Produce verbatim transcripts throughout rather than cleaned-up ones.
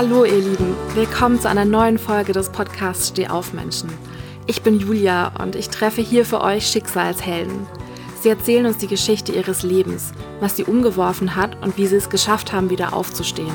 Hallo ihr Lieben, willkommen zu einer neuen Folge des Podcasts Steh auf Menschen. Ich bin Julia und ich treffe hier für euch Schicksalshelden. Sie erzählen uns die Geschichte ihres Lebens, was sie umgeworfen hat und wie sie es geschafft haben, wieder aufzustehen.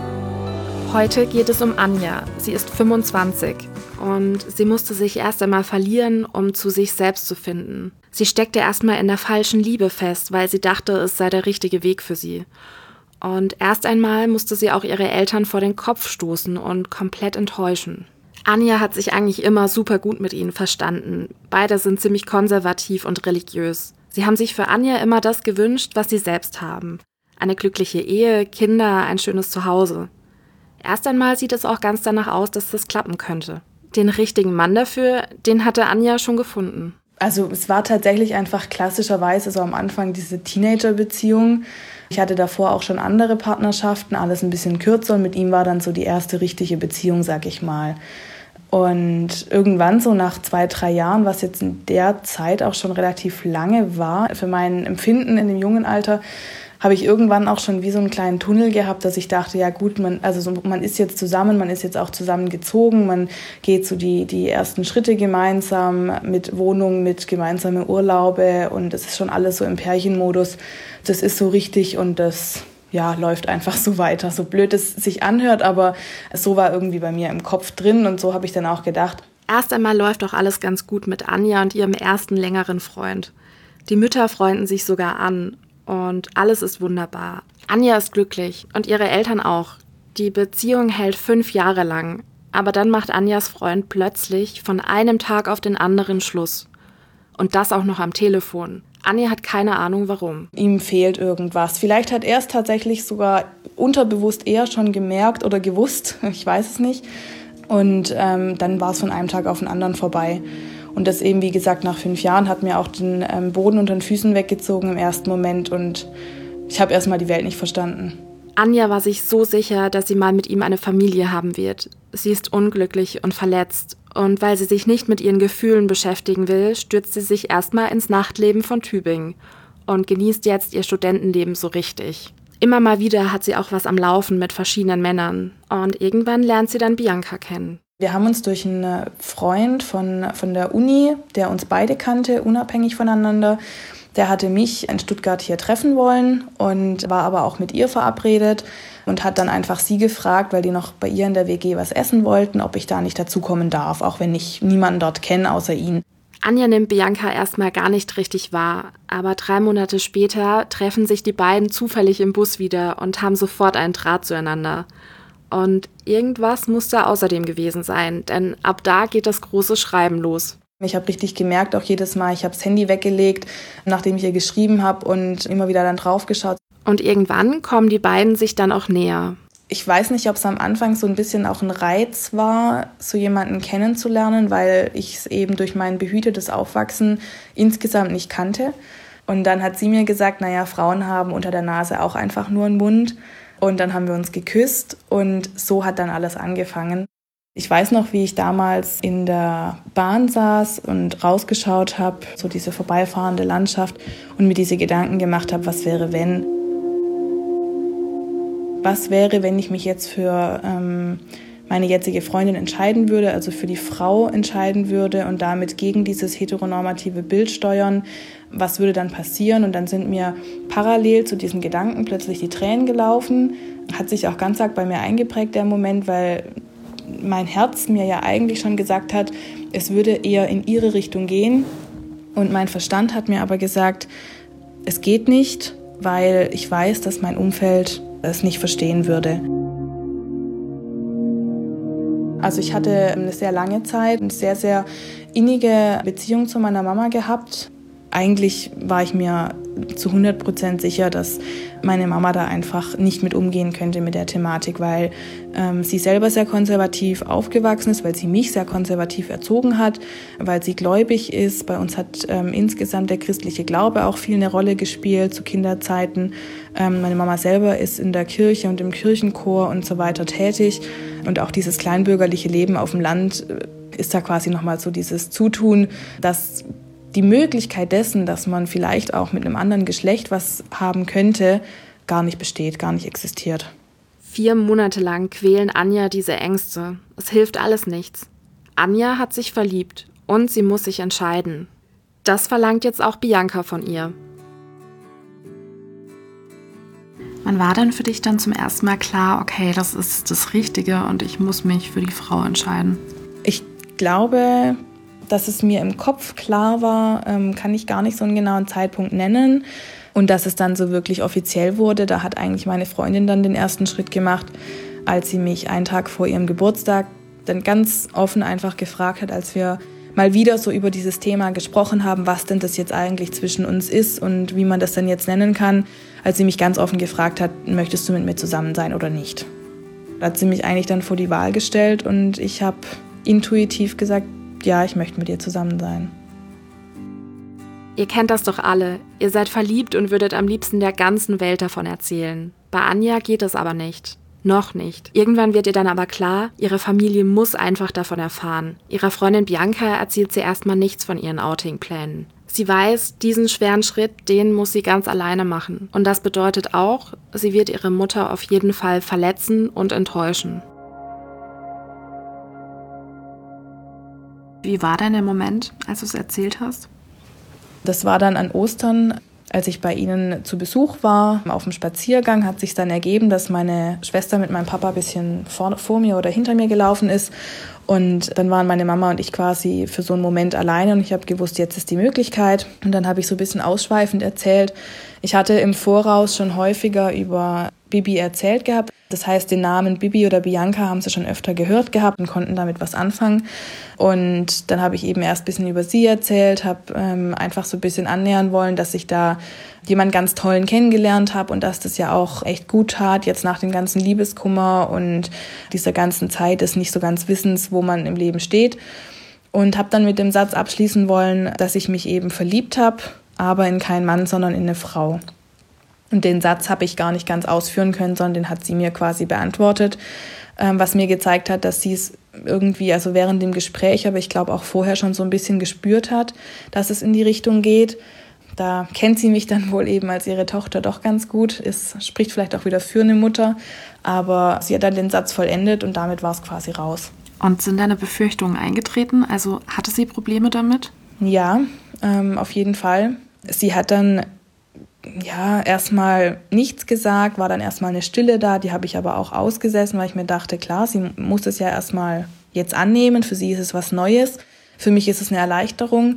Heute geht es um Anja. Sie ist fünfundzwanzig und sie musste sich erst einmal verlieren, um zu sich selbst zu finden. Sie steckte erstmal in der falschen Liebe fest, weil sie dachte, es sei der richtige Weg für sie. Und erst einmal musste sie auch ihre Eltern vor den Kopf stoßen und komplett enttäuschen. Anja hat sich eigentlich immer super gut mit ihnen verstanden. Beide sind ziemlich konservativ und religiös. Sie haben sich für Anja immer das gewünscht, was sie selbst haben. Eine glückliche Ehe, Kinder, ein schönes Zuhause. Erst einmal sieht es auch ganz danach aus, dass das klappen könnte. Den richtigen Mann dafür, den hatte Anja schon gefunden. Also es war tatsächlich einfach klassischerweise so am Anfang diese Teenager-Beziehung. Ich hatte davor auch schon andere Partnerschaften, alles ein bisschen kürzer und mit ihm war dann so die erste richtige Beziehung, sag ich mal. Und irgendwann so nach zwei, drei Jahren, was jetzt in der Zeit auch schon relativ lange war, für mein Empfinden in dem jungen Alter, habe ich irgendwann auch schon wie so einen kleinen Tunnel gehabt, dass ich dachte, ja gut, man, also so, man ist jetzt zusammen, man ist jetzt auch zusammengezogen, man geht so die, die ersten Schritte gemeinsam mit Wohnung, mit gemeinsame Urlaube und es ist schon alles so im Pärchenmodus. Das ist so richtig und das ja, läuft einfach so weiter. So blöd es sich anhört, aber so war irgendwie bei mir im Kopf drin und so habe ich dann auch gedacht. Erst einmal läuft doch alles ganz gut mit Anja und ihrem ersten längeren Freund. Die Mütter freunden sich sogar an. Und alles ist wunderbar. Anja ist glücklich und ihre Eltern auch. Die Beziehung hält fünf Jahre lang. Aber dann macht Anjas Freund plötzlich von einem Tag auf den anderen Schluss. Und das auch noch am Telefon. Anja hat keine Ahnung, warum. Ihm fehlt irgendwas. Vielleicht hat er es tatsächlich sogar unterbewusst eher schon gemerkt oder gewusst. Ich weiß es nicht. Und ähm, dann war es von einem Tag auf den anderen vorbei. Und das eben, wie gesagt, nach fünf Jahren hat mir auch den ähm, Boden unter den Füßen weggezogen im ersten Moment. Und ich habe erstmal die Welt nicht verstanden. Anja war sich so sicher, dass sie mal mit ihm eine Familie haben wird. Sie ist unglücklich und verletzt. Und weil sie sich nicht mit ihren Gefühlen beschäftigen will, stürzt sie sich erstmal ins Nachtleben von Tübingen und genießt jetzt ihr Studentenleben so richtig. Immer mal wieder hat sie auch was am Laufen mit verschiedenen Männern. Und irgendwann lernt sie dann Bianca kennen. Wir haben uns durch einen Freund von, von der Uni, der uns beide kannte, unabhängig voneinander, der hatte mich in Stuttgart hier treffen wollen und war aber auch mit ihr verabredet und hat dann einfach sie gefragt, weil die noch bei ihr in der W G was essen wollten, ob ich da nicht dazukommen darf, auch wenn ich niemanden dort kenne außer ihn. Anja nimmt Bianca erstmal gar nicht richtig wahr, aber drei Monate später treffen sich die beiden zufällig im Bus wieder und haben sofort einen Draht zueinander. Und irgendwas muss da außerdem gewesen sein, denn ab da geht das große Schreiben los. Ich habe richtig gemerkt, auch jedes Mal, ich habe das Handy weggelegt, nachdem ich ihr geschrieben habe und immer wieder dann drauf geschaut. Und irgendwann kommen die beiden sich dann auch näher. Ich weiß nicht, ob es am Anfang so ein bisschen auch ein Reiz war, so jemanden kennenzulernen, weil ich es eben durch mein behütetes Aufwachsen insgesamt nicht kannte. Und dann hat sie mir gesagt, naja, Frauen haben unter der Nase auch einfach nur einen Mund. Und dann haben wir uns geküsst und so hat dann alles angefangen. Ich weiß noch, wie ich damals in der Bahn saß und rausgeschaut habe, so diese vorbeifahrende Landschaft und mir diese Gedanken gemacht habe, was wäre, wenn? Was wäre, wenn ich mich jetzt für ähm, meine jetzige Freundin entscheiden würde, also für die Frau entscheiden würde und damit gegen dieses heteronormative Bild steuern? Was würde dann passieren? Und dann sind mir parallel zu diesen Gedanken plötzlich die Tränen gelaufen. Hat sich auch ganz arg bei mir eingeprägt, der Moment, weil mein Herz mir ja eigentlich schon gesagt hat, es würde eher in ihre Richtung gehen. Und mein Verstand hat mir aber gesagt, es geht nicht, weil ich weiß, dass mein Umfeld es nicht verstehen würde. Also ich hatte eine sehr lange Zeit, eine sehr, sehr innige Beziehung zu meiner Mama gehabt. Eigentlich war ich mir zu hundert Prozent sicher, dass meine Mama da einfach nicht mit umgehen könnte mit der Thematik, weil ähm, sie selber sehr konservativ aufgewachsen ist, weil sie mich sehr konservativ erzogen hat, weil sie gläubig ist. Bei uns hat ähm, insgesamt der christliche Glaube auch viel eine Rolle gespielt zu Kinderzeiten. Ähm, meine Mama selber ist in der Kirche und im Kirchenchor und so weiter tätig. Und auch dieses kleinbürgerliche Leben auf dem Land ist da quasi nochmal so dieses Zutun, dass die Möglichkeit dessen, dass man vielleicht auch mit einem anderen Geschlecht was haben könnte, gar nicht besteht, gar nicht existiert. Vier Monate lang quälen Anja diese Ängste. Es hilft alles nichts. Anja hat sich verliebt und sie muss sich entscheiden. Das verlangt jetzt auch Bianca von ihr. Wann war denn für dich dann zum ersten Mal klar, okay, das ist das Richtige und ich muss mich für die Frau entscheiden? Ich glaube, dass es mir im Kopf klar war, ähm, kann ich gar nicht so einen genauen Zeitpunkt nennen. Und dass es dann so wirklich offiziell wurde, da hat eigentlich meine Freundin dann den ersten Schritt gemacht, als sie mich einen Tag vor ihrem Geburtstag dann ganz offen einfach gefragt hat, als wir mal wieder so über dieses Thema gesprochen haben, was denn das jetzt eigentlich zwischen uns ist und wie man das denn jetzt nennen kann, als sie mich ganz offen gefragt hat, möchtest du mit mir zusammen sein oder nicht? Da hat sie mich eigentlich dann vor die Wahl gestellt und ich habe intuitiv gesagt, ja, ich möchte mit ihr zusammen sein. Ihr kennt das doch alle. Ihr seid verliebt und würdet am liebsten der ganzen Welt davon erzählen. Bei Anja geht es aber nicht. Noch nicht. Irgendwann wird ihr dann aber klar, ihre Familie muss einfach davon erfahren. Ihrer Freundin Bianca erzählt sie erstmal nichts von ihren Outing-Plänen. Sie weiß, diesen schweren Schritt, den muss sie ganz alleine machen. Und das bedeutet auch, sie wird ihre Mutter auf jeden Fall verletzen und enttäuschen. Wie war denn der Moment, als du es erzählt hast? Das war dann an Ostern, als ich bei ihnen zu Besuch war. Auf dem Spaziergang hat sich dann ergeben, dass meine Schwester mit meinem Papa ein bisschen vor, vor mir oder hinter mir gelaufen ist. Und dann waren meine Mama und ich quasi für so einen Moment alleine und ich habe gewusst, jetzt ist die Möglichkeit. Und dann habe ich so ein bisschen ausschweifend erzählt. Ich hatte im Voraus schon häufiger über Bibi erzählt gehabt. Das heißt, den Namen Bibi oder Bianca haben sie schon öfter gehört gehabt und konnten damit was anfangen. Und dann habe ich eben erst ein bisschen über sie erzählt, habe ähm, einfach so ein bisschen annähern wollen, dass ich da jemanden ganz Tollen kennengelernt habe und dass das ja auch echt gut tat, jetzt nach dem ganzen Liebeskummer und dieser ganzen Zeit des nicht so ganz Wissens, wo man im Leben steht. Und habe dann mit dem Satz abschließen wollen, dass ich mich eben verliebt habe, aber in keinen Mann, sondern in eine Frau. Und den Satz habe ich gar nicht ganz ausführen können, sondern den hat sie mir quasi beantwortet, ähm, was mir gezeigt hat, dass sie es irgendwie, also während dem Gespräch, aber ich glaube auch vorher schon so ein bisschen gespürt hat, dass es in die Richtung geht. Da kennt sie mich dann wohl eben als ihre Tochter doch ganz gut. Es spricht vielleicht auch wieder für eine Mutter, aber sie hat dann den Satz vollendet und damit war es quasi raus. Und sind deine Befürchtungen eingetreten? Also hatte sie Probleme damit? Ja, ähm, auf jeden Fall. Sie hat dann ja erstmal nichts gesagt, war dann erstmal eine Stille da, die habe ich aber auch ausgesessen, weil ich mir dachte, klar, sie muss es ja erstmal jetzt annehmen, für sie ist es was Neues, für mich ist es eine Erleichterung.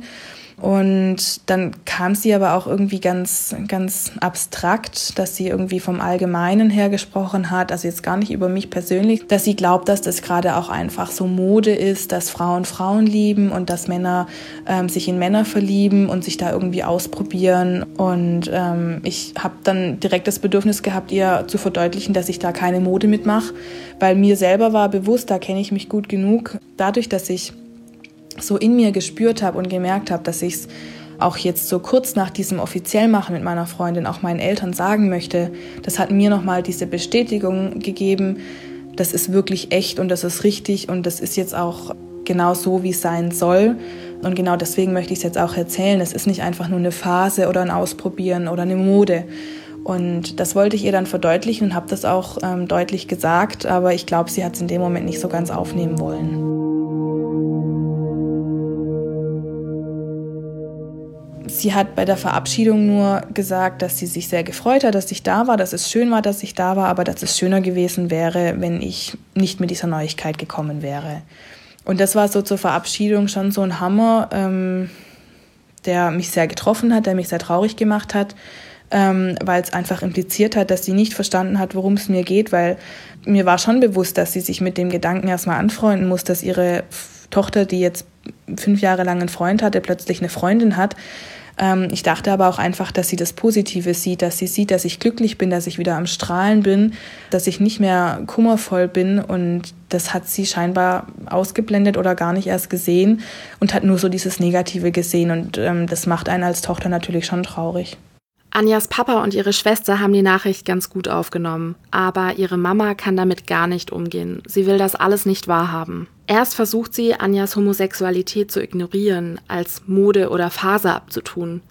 Und dann kam sie aber auch irgendwie ganz, ganz abstrakt, dass sie irgendwie vom Allgemeinen her gesprochen hat, also jetzt gar nicht über mich persönlich, dass sie glaubt, dass das gerade auch einfach so Mode ist, dass Frauen Frauen lieben und dass Männer ähm, sich in Männer verlieben und sich da irgendwie ausprobieren. Und ähm, ich habe dann direkt das Bedürfnis gehabt, ihr zu verdeutlichen, dass ich da keine Mode mitmache, weil mir selber war bewusst, da kenne ich mich gut genug, dadurch, dass ich so in mir gespürt habe und gemerkt habe, dass ich es auch jetzt so kurz nach diesem Offiziellmachen mit meiner Freundin auch meinen Eltern sagen möchte, das hat mir nochmal diese Bestätigung gegeben, das ist wirklich echt und das ist richtig und das ist jetzt auch genau so, wie es sein soll. Und genau deswegen möchte ich es jetzt auch erzählen. Es ist nicht einfach nur eine Phase oder ein Ausprobieren oder eine Mode. Und das wollte ich ihr dann verdeutlichen und habe das auch ähm, deutlich gesagt, aber ich glaube, sie hat es in dem Moment nicht so ganz aufnehmen wollen. Sie hat bei der Verabschiedung nur gesagt, dass sie sich sehr gefreut hat, dass ich da war, dass es schön war, dass ich da war, aber dass es schöner gewesen wäre, wenn ich nicht mit dieser Neuigkeit gekommen wäre. Und das war so zur Verabschiedung schon so ein Hammer, ähm, der mich sehr getroffen hat, der mich sehr traurig gemacht hat, ähm, weil es einfach impliziert hat, dass sie nicht verstanden hat, worum es mir geht, weil mir war schon bewusst, dass sie sich mit dem Gedanken erstmal anfreunden muss, dass ihre Tochter, die jetzt fünf Jahre lang einen Freund hatte, plötzlich eine Freundin hat. Ähm, ich dachte aber auch einfach, dass sie das Positive sieht, dass sie sieht, dass ich glücklich bin, dass ich wieder am Strahlen bin, dass ich nicht mehr kummervoll bin und das hat sie scheinbar ausgeblendet oder gar nicht erst gesehen und hat nur so dieses Negative gesehen und ähm, das macht einen als Tochter natürlich schon traurig. Anjas Papa und ihre Schwester haben die Nachricht ganz gut aufgenommen, aber ihre Mama kann damit gar nicht umgehen. Sie will das alles nicht wahrhaben. Erst versucht sie, Anjas Homosexualität zu ignorieren, als Mode oder Phase abzutun.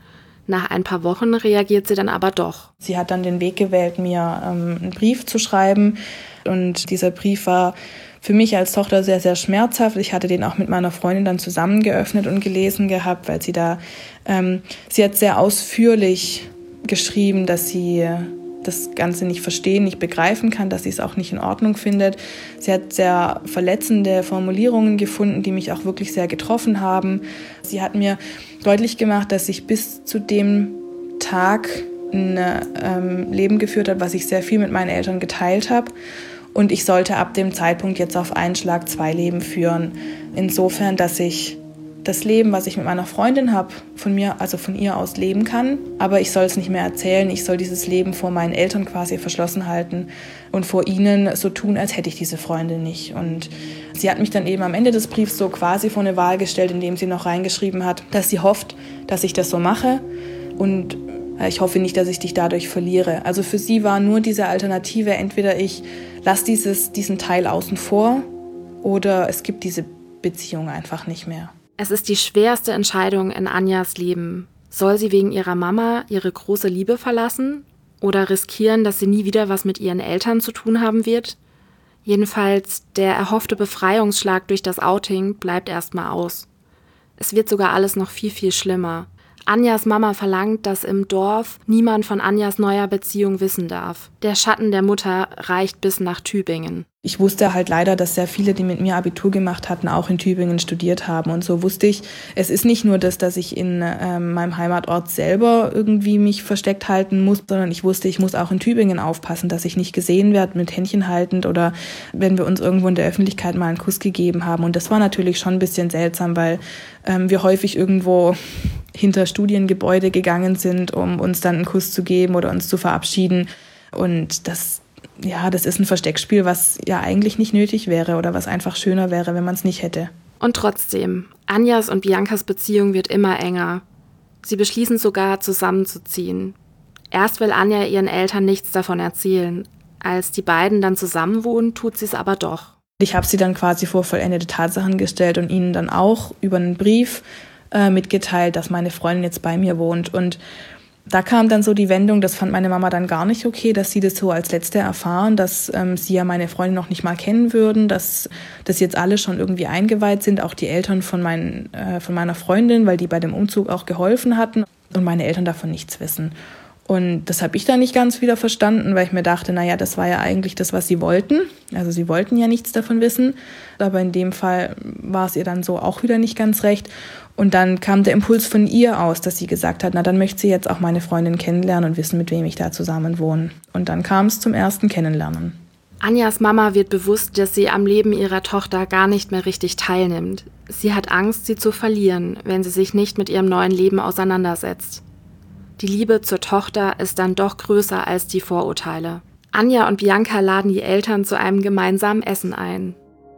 Nach ein paar Wochen reagiert sie dann aber doch. Sie hat dann den Weg gewählt, mir ähm, einen Brief zu schreiben. Und dieser Brief war für mich als Tochter sehr, sehr schmerzhaft. Ich hatte den auch mit meiner Freundin dann zusammen geöffnet und gelesen gehabt, weil sie da, ähm, sie hat sehr ausführlich geschrieben, dass sie das Ganze nicht verstehen, nicht begreifen kann, dass sie es auch nicht in Ordnung findet. Sie hat sehr verletzende Formulierungen gefunden, die mich auch wirklich sehr getroffen haben. Sie hat mir deutlich gemacht, dass ich bis zu dem Tag ein ähm, Leben geführt habe, was ich sehr viel mit meinen Eltern geteilt habe. Und ich sollte ab dem Zeitpunkt jetzt auf einen Schlag zwei Leben führen. Insofern, dass ich das Leben, was ich mit meiner Freundin habe, von mir, also von ihr aus leben kann. Aber ich soll es nicht mehr erzählen. Ich soll dieses Leben vor meinen Eltern quasi verschlossen halten und vor ihnen so tun, als hätte ich diese Freundin nicht. Und sie hat mich dann eben am Ende des Briefs so quasi vor eine Wahl gestellt, indem sie noch reingeschrieben hat, dass sie hofft, dass ich das so mache. Und ich hoffe nicht, dass ich dich dadurch verliere. Also für sie war nur diese Alternative, entweder ich lasse dieses, diesen Teil außen vor oder es gibt diese Beziehung einfach nicht mehr. Es ist die schwerste Entscheidung in Anjas Leben. Soll sie wegen ihrer Mama ihre große Liebe verlassen oder riskieren, dass sie nie wieder was mit ihren Eltern zu tun haben wird? Jedenfalls, der erhoffte Befreiungsschlag durch das Outing bleibt erstmal aus. Es wird sogar alles noch viel, viel schlimmer. Anjas Mama verlangt, dass im Dorf niemand von Anjas neuer Beziehung wissen darf. Der Schatten der Mutter reicht bis nach Tübingen. Ich wusste halt leider, dass sehr viele, die mit mir Abitur gemacht hatten, auch in Tübingen studiert haben. Und so wusste ich, es ist nicht nur das, dass ich in äh, meinem Heimatort selber irgendwie mich versteckt halten muss, sondern ich wusste, ich muss auch in Tübingen aufpassen, dass ich nicht gesehen werde mit Händchen haltend oder wenn wir uns irgendwo in der Öffentlichkeit mal einen Kuss gegeben haben. Und das war natürlich schon ein bisschen seltsam, weil ähm, wir häufig irgendwo hinter Studiengebäude gegangen sind, um uns dann einen Kuss zu geben oder uns zu verabschieden. Und das Ja, das ist ein Versteckspiel, was ja eigentlich nicht nötig wäre oder was einfach schöner wäre, wenn man es nicht hätte. Und trotzdem, Anjas und Biancas Beziehung wird immer enger. Sie beschließen sogar, zusammenzuziehen. Erst will Anja ihren Eltern nichts davon erzählen. Als die beiden dann zusammenwohnen, tut sie es aber doch. Ich habe sie dann quasi vor vollendete Tatsachen gestellt und ihnen dann auch über einen Brief äh, mitgeteilt, dass meine Freundin jetzt bei mir wohnt. Und da kam dann so die Wendung, das fand meine Mama dann gar nicht okay, dass sie das so als Letzte erfahren, dass ähm, sie ja meine Freundin noch nicht mal kennen würden, dass das jetzt alle schon irgendwie eingeweiht sind, auch die Eltern von, mein, äh, von meiner Freundin, weil die bei dem Umzug auch geholfen hatten und meine Eltern davon nichts wissen. Und das habe ich dann nicht ganz wieder verstanden, weil ich mir dachte, naja, das war ja eigentlich das, was sie wollten. Also sie wollten ja nichts davon wissen, aber in dem Fall war es ihr dann so auch wieder nicht ganz recht. Und dann kam der Impuls von ihr aus, dass sie gesagt hat, na dann möchte sie jetzt auch meine Freundin kennenlernen und wissen, mit wem ich da zusammen wohne. Und dann kam es zum ersten Kennenlernen. Anjas Mama wird bewusst, dass sie am Leben ihrer Tochter gar nicht mehr richtig teilnimmt. Sie hat Angst, sie zu verlieren, wenn sie sich nicht mit ihrem neuen Leben auseinandersetzt. Die Liebe zur Tochter ist dann doch größer als die Vorurteile. Anja und Bianca laden die Eltern zu einem gemeinsamen Essen ein.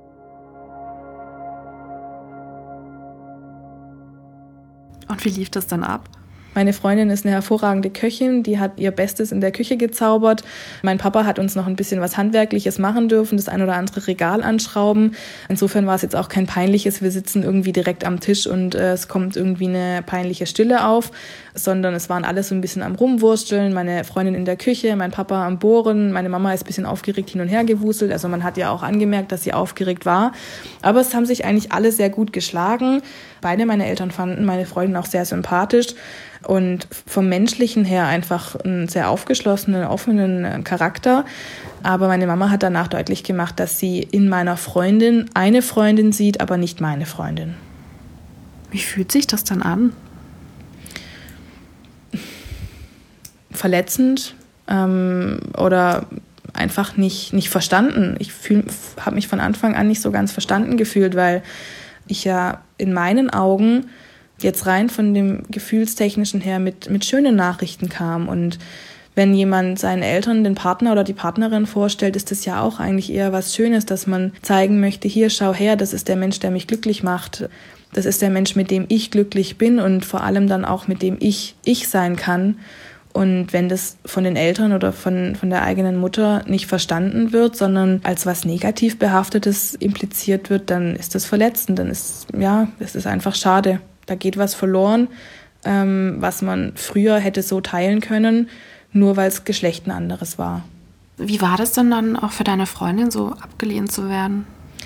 Und wie lief das dann ab? Meine Freundin ist eine hervorragende Köchin, die hat ihr Bestes in der Küche gezaubert. Mein Papa hat uns noch ein bisschen was Handwerkliches machen dürfen, das ein oder andere Regal anschrauben. Insofern war es jetzt auch kein peinliches, wir sitzen irgendwie direkt am Tisch und äh, es kommt irgendwie eine peinliche Stille auf, sondern es waren alle so ein bisschen am Rumwursteln, meine Freundin in der Küche, mein Papa am Bohren, meine Mama ist ein bisschen aufgeregt hin und her gewuselt. Also man hat ja auch angemerkt, dass sie aufgeregt war. Aber es haben sich eigentlich alle sehr gut geschlagen. Beide meine Eltern fanden meine Freundin auch sehr sympathisch und vom Menschlichen her einfach einen sehr aufgeschlossenen, offenen Charakter. Aber meine Mama hat danach deutlich gemacht, dass sie in meiner Freundin eine Freundin sieht, aber nicht meine Freundin. Wie fühlt sich das dann an? Verletzend ähm, oder einfach nicht, nicht verstanden. Ich habe mich von Anfang an nicht so ganz verstanden gefühlt, weil ich ja in meinen Augen jetzt rein von dem Gefühlstechnischen her mit, mit schönen Nachrichten kam. Und wenn jemand seinen Eltern den Partner oder die Partnerin vorstellt, ist das ja auch eigentlich eher was Schönes, dass man zeigen möchte, hier, schau her, das ist der Mensch, der mich glücklich macht. Das ist der Mensch, mit dem ich glücklich bin und vor allem dann auch mit dem ich ich sein kann. Und wenn das von den Eltern oder von, von der eigenen Mutter nicht verstanden wird, sondern als was negativ Behaftetes impliziert wird, dann ist das verletzend. Dann ist, ja, es ist einfach schade. Da geht was verloren, ähm, was man früher hätte so teilen können, nur weil das Geschlecht ein anderes war. Wie war das denn dann auch für deine Freundin, so abgelehnt zu werden?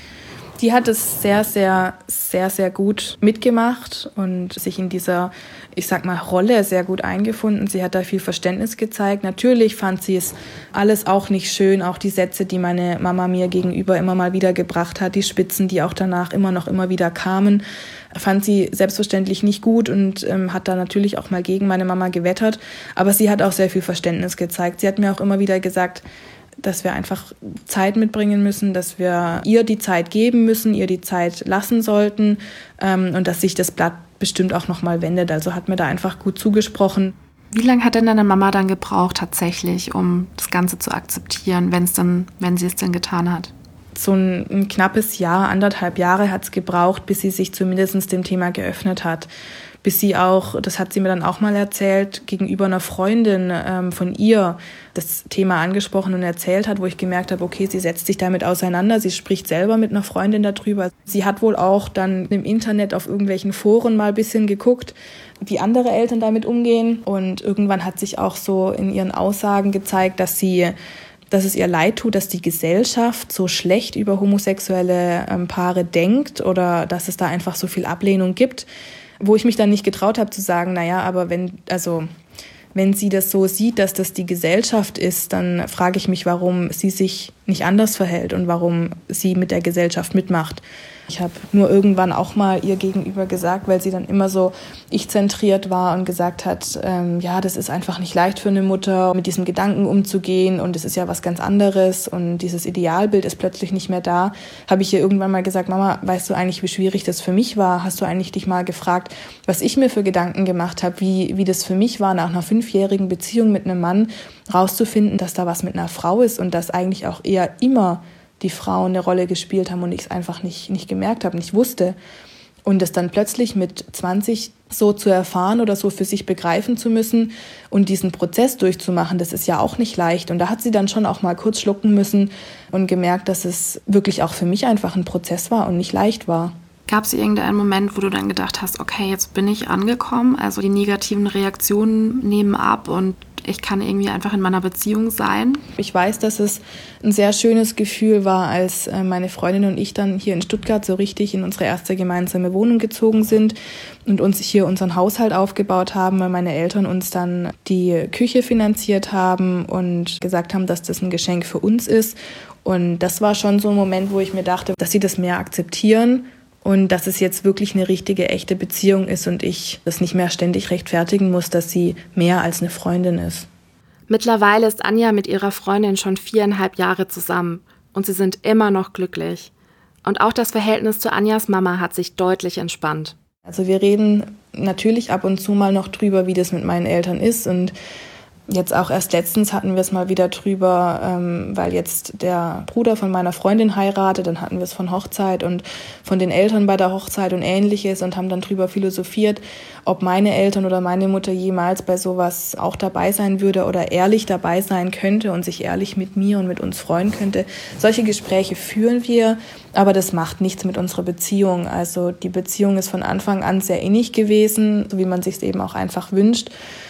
Die hat es sehr, sehr, sehr, sehr gut mitgemacht und sich in dieser, ich sag mal, Rolle sehr gut eingefunden. Sie hat da viel Verständnis gezeigt. Natürlich fand sie es alles auch nicht schön, auch die Sätze, die meine Mama mir gegenüber immer mal wieder gebracht hat, die Spitzen, die auch danach immer noch immer wieder kamen, fand sie selbstverständlich nicht gut und ähm, hat da natürlich auch mal gegen meine Mama gewettert. Aber sie hat auch sehr viel Verständnis gezeigt. Sie hat mir auch immer wieder gesagt, dass wir einfach Zeit mitbringen müssen, dass wir ihr die Zeit geben müssen, ihr die Zeit lassen sollten ähm, und dass sich das Blatt bestimmt auch nochmal wendet. Also hat mir da einfach gut zugesprochen. Wie lange hat denn deine Mama dann gebraucht tatsächlich, um das Ganze zu akzeptieren, wenn es dann, wenn sie es denn getan hat? So ein, ein knappes Jahr, anderthalb Jahre hat es gebraucht, bis sie sich zumindest dem Thema geöffnet hat. Bis sie auch, das hat sie mir dann auch mal erzählt, gegenüber einer Freundin ähm, von ihr das Thema angesprochen und erzählt hat, wo ich gemerkt habe, okay, sie setzt sich damit auseinander, sie spricht selber mit einer Freundin darüber. Sie hat wohl auch dann im Internet auf irgendwelchen Foren mal ein bisschen geguckt, wie andere Eltern damit umgehen. Und irgendwann hat sich auch so in ihren Aussagen gezeigt, dass sie dass es ihr leid tut, dass die Gesellschaft so schlecht über homosexuelle ähm, Paare denkt oder dass es da einfach so viel Ablehnung gibt, wo ich mich dann nicht getraut habe zu sagen, naja, aber wenn, also, wenn sie das so sieht, dass das die Gesellschaft ist, dann frage ich mich, warum sie sich nicht anders verhält und warum sie mit der Gesellschaft mitmacht. Ich habe nur irgendwann auch mal ihr gegenüber gesagt, weil sie dann immer so ich-zentriert war und gesagt hat, ähm, ja, das ist einfach nicht leicht für eine Mutter, mit diesem Gedanken umzugehen und es ist ja was ganz anderes und dieses Idealbild ist plötzlich nicht mehr da, habe ich ihr irgendwann mal gesagt, Mama, weißt du eigentlich, wie schwierig das für mich war? Hast du eigentlich dich mal gefragt, was ich mir für Gedanken gemacht habe, wie, wie das für mich war, nach einer fünfjährigen Beziehung mit einem Mann rauszufinden, dass da was mit einer Frau ist und dass eigentlich auch eher immer die Frauen eine Rolle gespielt haben und ich es einfach nicht, nicht gemerkt habe, nicht wusste. Und es dann plötzlich mit zwanzig so zu erfahren oder so für sich begreifen zu müssen und diesen Prozess durchzumachen, das ist ja auch nicht leicht. Und da hat sie dann schon auch mal kurz schlucken müssen und gemerkt, dass es wirklich auch für mich einfach ein Prozess war und nicht leicht war. Gab es irgendeinen Moment, wo du dann gedacht hast, okay, jetzt bin ich angekommen, also die negativen Reaktionen nehmen ab und ich kann irgendwie einfach in meiner Beziehung sein? Ich weiß, dass es ein sehr schönes Gefühl war, als meine Freundin und ich dann hier in Stuttgart so richtig in unsere erste gemeinsame Wohnung gezogen sind und uns hier unseren Haushalt aufgebaut haben, weil meine Eltern uns dann die Küche finanziert haben und gesagt haben, dass das ein Geschenk für uns ist. Und das war schon so ein Moment, wo ich mir dachte, dass sie das mehr akzeptieren und dass es jetzt wirklich eine richtige, echte Beziehung ist und ich das nicht mehr ständig rechtfertigen muss, dass sie mehr als eine Freundin ist. Mittlerweile ist Anja mit ihrer Freundin schon viereinhalb Jahre zusammen und sie sind immer noch glücklich. Und auch das Verhältnis zu Anjas Mama hat sich deutlich entspannt. Also wir reden natürlich ab und zu mal noch drüber, wie das mit meinen Eltern ist und jetzt auch erst letztens hatten wir es mal wieder drüber, ähm, weil jetzt der Bruder von meiner Freundin heiratet, dann hatten wir es von Hochzeit und von den Eltern bei der Hochzeit und Ähnliches und haben dann drüber philosophiert, ob meine Eltern oder meine Mutter jemals bei sowas auch dabei sein würde oder ehrlich dabei sein könnte und sich ehrlich mit mir und mit uns freuen könnte. Solche Gespräche führen wir, aber das macht nichts mit unserer Beziehung. Also die Beziehung ist von Anfang an sehr innig gewesen, so wie man sich es eben auch einfach wünscht.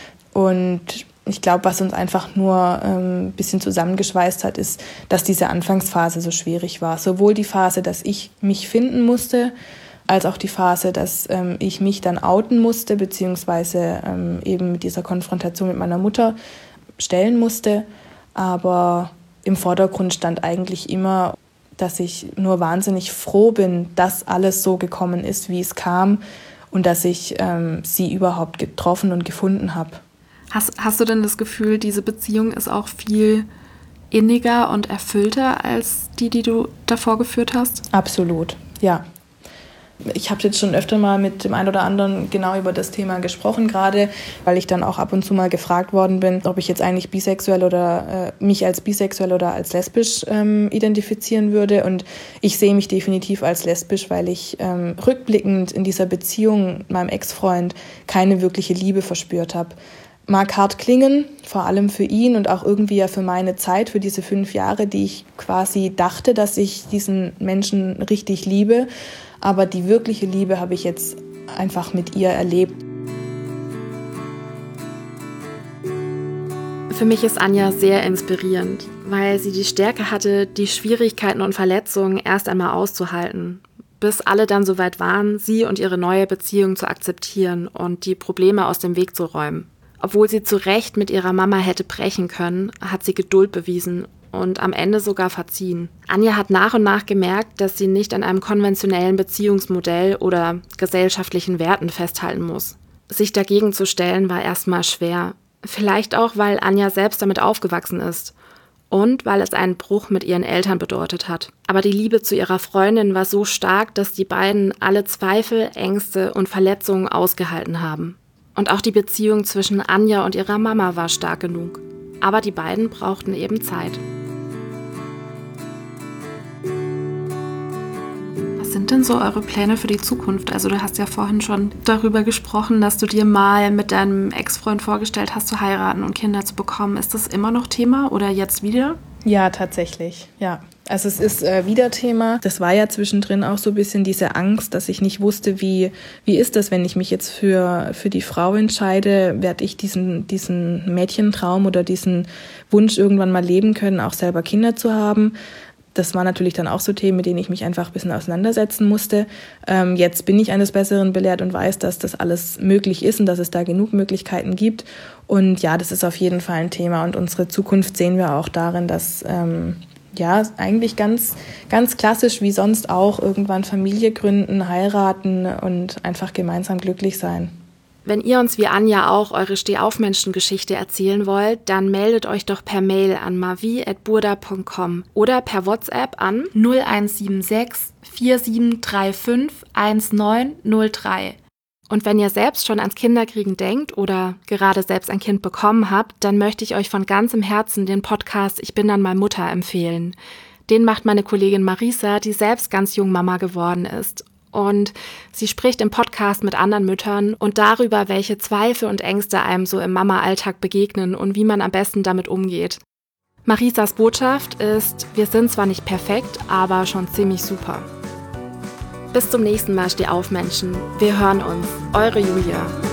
Und ich glaube, was uns einfach nur ähm, ein bisschen zusammengeschweißt hat, ist, dass diese Anfangsphase so schwierig war. Sowohl die Phase, dass ich mich finden musste, als auch die Phase, dass ähm, ich mich dann outen musste, beziehungsweise ähm, eben mit dieser Konfrontation mit meiner Mutter stellen musste. Aber im Vordergrund stand eigentlich immer, dass ich nur wahnsinnig froh bin, dass alles so gekommen ist, wie es kam und dass ich ähm, sie überhaupt getroffen und gefunden habe. Hast, hast du denn das Gefühl, diese Beziehung ist auch viel inniger und erfüllter als die, die du davor geführt hast? Absolut, ja. Ich habe jetzt schon öfter mal mit dem einen oder anderen genau über das Thema gesprochen, gerade weil ich dann auch ab und zu mal gefragt worden bin, ob ich jetzt eigentlich bisexuell oder äh, mich als bisexuell oder als lesbisch ähm, identifizieren würde. Und ich sehe mich definitiv als lesbisch, weil ich ähm, rückblickend in dieser Beziehung mit meinem Ex-Freund keine wirkliche Liebe verspürt habe. Mag hart klingen, vor allem für ihn und auch irgendwie ja für meine Zeit, für diese fünf Jahre, die ich quasi dachte, dass ich diesen Menschen richtig liebe. Aber die wirkliche Liebe habe ich jetzt einfach mit ihr erlebt. Für mich ist Anja sehr inspirierend, weil sie die Stärke hatte, die Schwierigkeiten und Verletzungen erst einmal auszuhalten, bis alle dann soweit waren, sie und ihre neue Beziehung zu akzeptieren und die Probleme aus dem Weg zu räumen. Obwohl sie zu Recht mit ihrer Mama hätte brechen können, hat sie Geduld bewiesen und am Ende sogar verziehen. Anja hat nach und nach gemerkt, dass sie nicht an einem konventionellen Beziehungsmodell oder gesellschaftlichen Werten festhalten muss. Sich dagegen zu stellen war erstmal schwer. Vielleicht auch, weil Anja selbst damit aufgewachsen ist und weil es einen Bruch mit ihren Eltern bedeutet hat. Aber die Liebe zu ihrer Freundin war so stark, dass die beiden alle Zweifel, Ängste und Verletzungen ausgehalten haben. Und auch die Beziehung zwischen Anja und ihrer Mama war stark genug. Aber die beiden brauchten eben Zeit. Was sind denn so eure Pläne für die Zukunft? Also du hast ja vorhin schon darüber gesprochen, dass du dir mal mit deinem Ex-Freund vorgestellt hast, zu heiraten und Kinder zu bekommen. Ist das immer noch Thema oder jetzt wieder? Ja, tatsächlich, ja. Also es ist äh, wieder Thema. Das war ja zwischendrin auch so ein bisschen diese Angst, dass ich nicht wusste, wie wie ist das, wenn ich mich jetzt für für die Frau entscheide, werde ich diesen diesen Mädchentraum oder diesen Wunsch irgendwann mal leben können, auch selber Kinder zu haben. Das waren natürlich dann auch so Themen, mit denen ich mich einfach ein bisschen auseinandersetzen musste. Ähm, jetzt bin ich eines Besseren belehrt und weiß, dass das alles möglich ist und dass es da genug Möglichkeiten gibt. Und ja, das ist auf jeden Fall ein Thema. Und unsere Zukunft sehen wir auch darin, dass ähm, ja eigentlich ganz, ganz klassisch wie sonst auch irgendwann Familie gründen, heiraten und einfach gemeinsam glücklich sein. Wenn ihr uns wie Anja auch eure Stehaufmenschen-Geschichte erzählen wollt, dann meldet euch doch per Mail an mavi at burda punkt com oder per WhatsApp an null eins sieben sechs vier sieben drei fünf eins neun null drei. Und wenn ihr selbst schon ans Kinderkriegen denkt oder gerade selbst ein Kind bekommen habt, dann möchte ich euch von ganzem Herzen den Podcast Ich bin dann mal Mutter empfehlen. Den macht meine Kollegin Marisa, die selbst ganz jung Mama geworden ist. Und sie spricht im Podcast mit anderen Müttern und darüber, welche Zweifel und Ängste einem so im Mama-Alltag begegnen und wie man am besten damit umgeht. Marisas Botschaft ist, wir sind zwar nicht perfekt, aber schon ziemlich super. Bis zum nächsten Mal, Steh auf Menschen. Wir hören uns. Eure Julia.